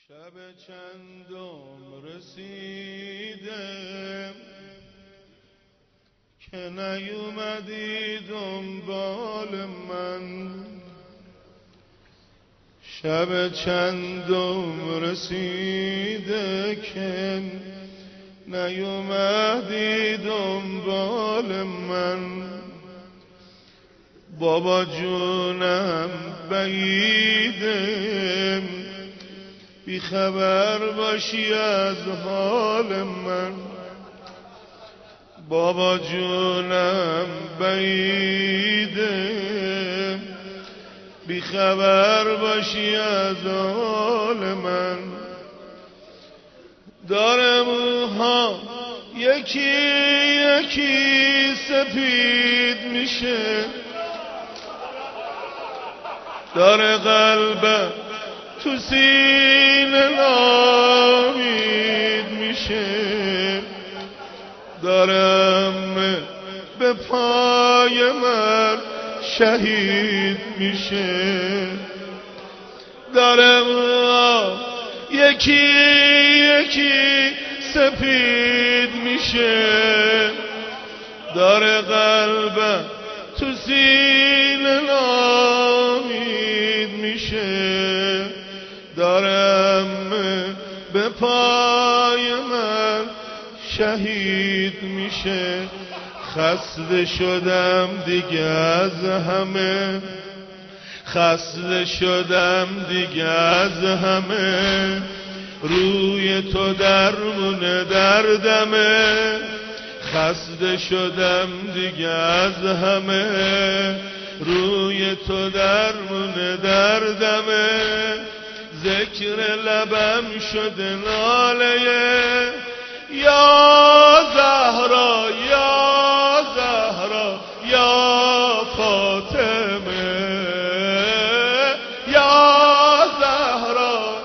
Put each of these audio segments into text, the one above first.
شب چندم رسیده که نیومدی دنبال من. شب چندم رسیده که نیومدی دنبال من. بابا جونم بعیده بی خبر باشی از حال من. بابا جونم بعیده بی خبر باشی از حال من. داره موها یکی یکی سفید میشه، داره قلبم تو سینه نامید میشه، دارم به پای من شهید میشه. دارم یکی یکی سفید میشه، داره قلبم تو سینه نامید میشه، دارم به پای من شهید میشه. خسته شدم دیگه از همه، خسته شدم دیگه از همه، روی تو درمون دردمه. خسته شدم دیگه از همه، روی تو درمون دردمه. ذکر لبم شده ناله یا زهرا یا زهرا یا فاطمه یا زهرا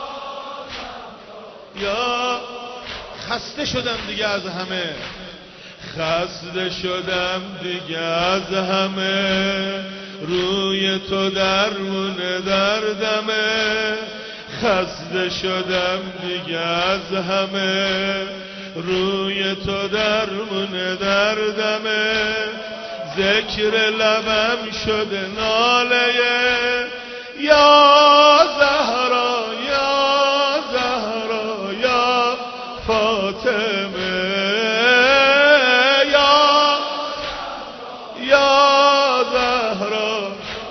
یا. خسته شدم دیگه از همه، خسته شدم دیگه از همه، روی تو درمون دردمه. خسته شدم دیگه از همه، روی تو درمون دردمه. ذکر لبم شده ناله یا زهرا یا زهرا یا فاطمه یا زهرا.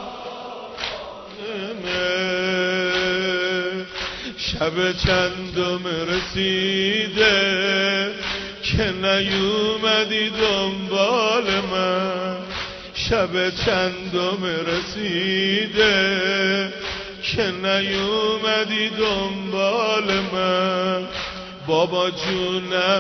شب چندم رسیده که نیومدی دنبال من. شب چندم رسیده که نیومدی دنبال من. بابا جونم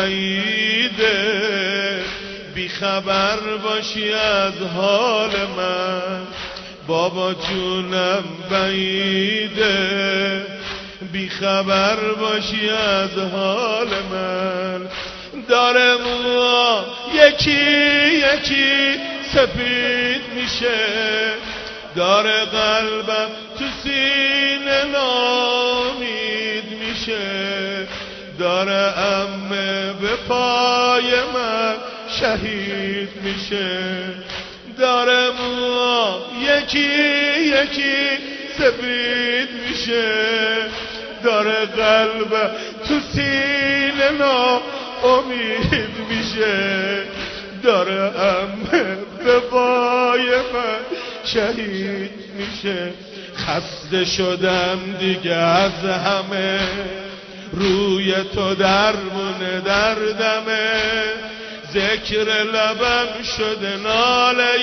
بعیده بی خبر باشی از حال من. بابا جونم بعیده بی خبر باشی از حال من. داره موها یکی یکی سفید میشه، داره قلبم تو سینه نامید میشه، داره عمه به پای من شهید میشه. داره موها یکی یکی سفید میشه، داره قلب تو سینه ناامید میشه، داره عمه به پای من شهید میشه. خسته شدم دیگه از همه، روی تو درمون دردمه. ذکر لبم شده ناله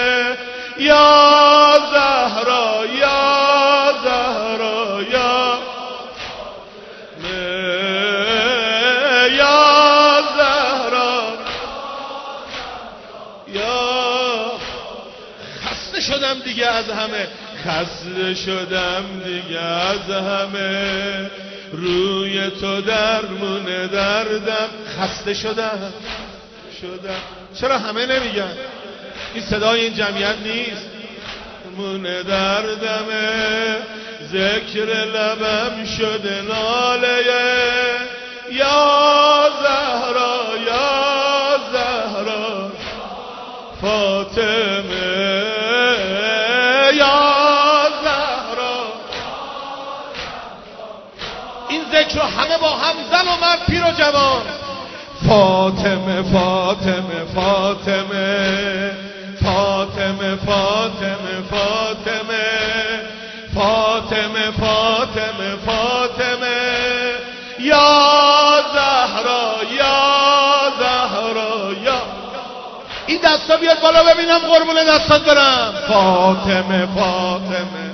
یا زهرا یا زهرا یا یا زهرا یا. خسته شدم دیگه از همه، خسته شدم دیگه از همه، روی تو درمون دردم. خسته شدم چرا همه نمیگن؟ این صدای این جمعیت نیست. درمون دردمه، ذکر لبم شده ناله یا زهرا یا زهرا فاطمه یا زهرا. این ذکر رو همه با هم زن و مرد پیر و جوان. فاطمه فاطمه فاطمه فاطمه فاطمه فاطمه فاطمه فاطمه فاطمه یا زهرا یا زهرا یا. این دستا بیاد بالا ببینم قربون دستات برم. فاطمه فاطمه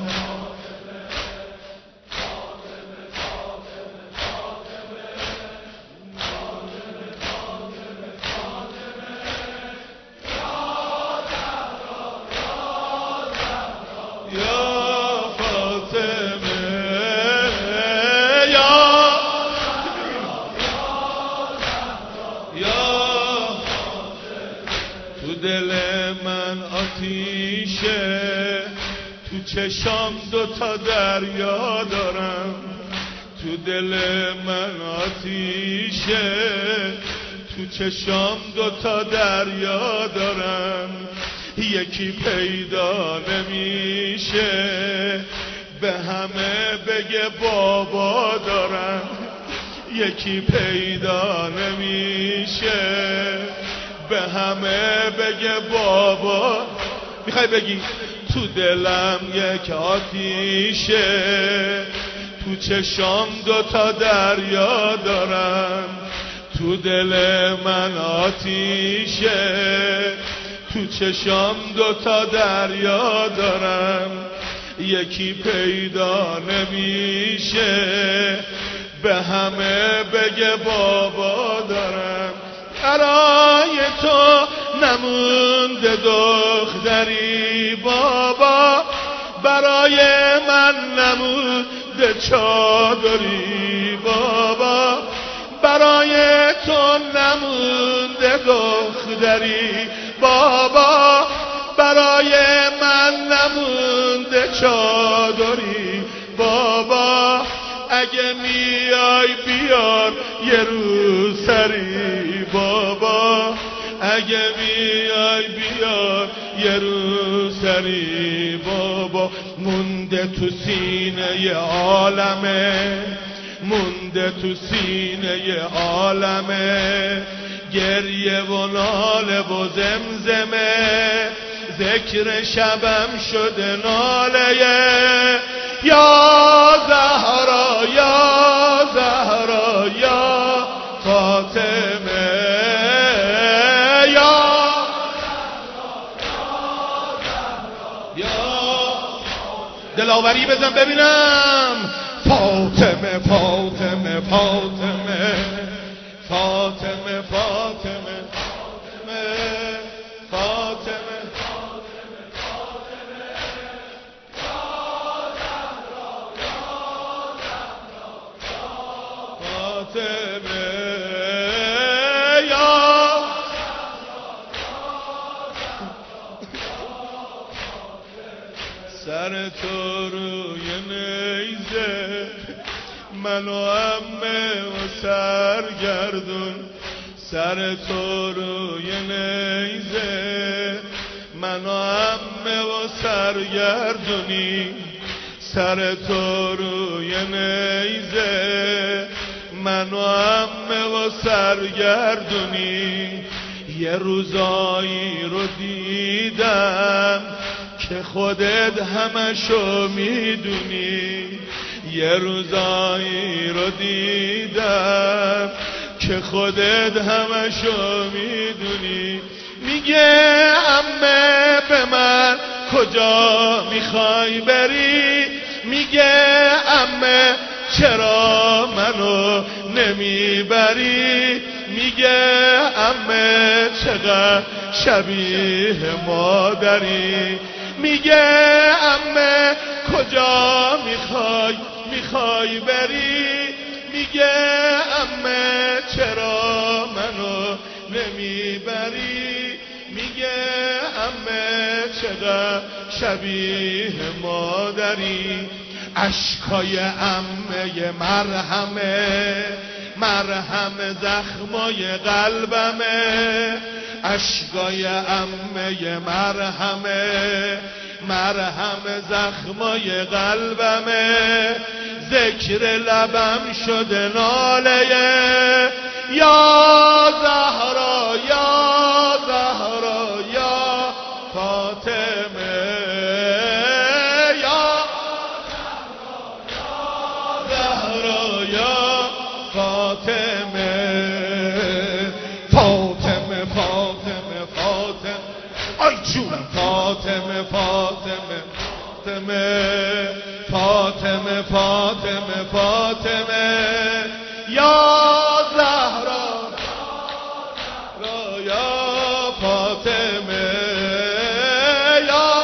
تو چشام دوتا دریا دارم. تو دل من آتیشه تو چشام دوتا دریا دارم. یکی پیدا نمیشه به همه بگه بابا دارم. یکی پیدا نمیشه به همه بگه بابا. میخوای بگی تو دلم یک آتیشه تو چشام دوتا دریا دارم. تو دل من آتیشه تو چشام دوتا دریا دارم. یکی پیدا نمیشه به همه بگه بابا دارم. برای تو نمونده دختری بابا، برای من نمونده چادری بابا، برای تو نمونده دختری بابا، برای من نمونده چادری بابا. اگه میای بیار یه روز سری بابا، اگه میای بیار یه روز سری بابا. مونده تو سینه عالمه، مونده تو سینه عالمه، گریه و ناله و زمزمه، ذکر شبم شده ناله یا زهرا یا زهرا یا فاطمه یا دلاوری بزن ببینم. فاطمه فاطمه فاطمه فاطمه فاطمه فاطمه فاطمه یا سر تو روی نیزه من و عمه و سرگردون، سر تو روی نیزه من و عمه و سرگردونی، سر تو روی نیزه من و عمه و سرگردونی. یه روزایی رو دیدم که خودت همشو میدونی، یه روزایی رو دیدم که خودت همشو میدونی. میگه عمه به من کجا میخوای بری، میگه عمه چرا منو نمیبری، میگه عمه چقدر شبیه مادری، میگه عمه کجا میخوای بری، میگه عمه چرا منو نمیبری، میگه عمه چقدر شبیه مادری. اشکای عمه مرهم زخمای قلبمه، اشکای عمه مرهم زخمای قلبمه، ذکر لبم شده ناله یا زهرا یا زهرا یا فاطمه، یا زهرا یا فاطمه، فاطمه فاطمه فاطمه آی جونم، فاطمه فاطمه فاطمه فاطمه فاطمه یا زهرا یا فاطمه، یا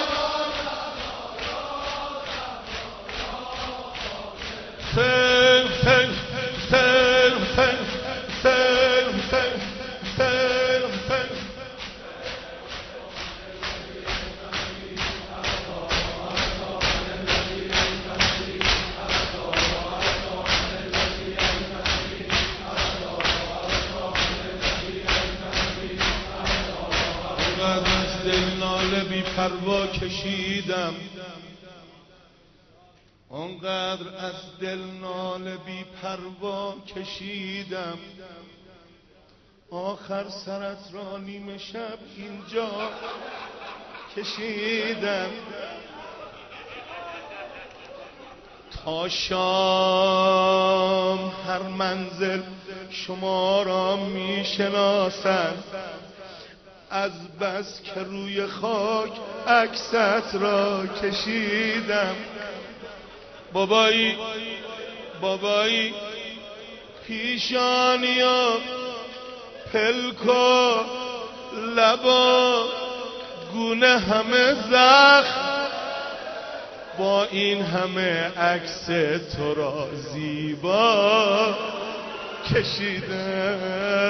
سن سن سن سن سن سن سن سن از دل ناله بی پروا کشیدم، اونقدر از دل ناله بی پروا کشیدم، آخر سرت را نیمه شب اینجا کشیدم، تا شام هر منزل شما را میشناسند، از بس که روی خاک عکست را کشیدم. بابایی پیشانیا پلکا لبا گونه همه زخم، با این همه عکس تو را زیبا کشیدم.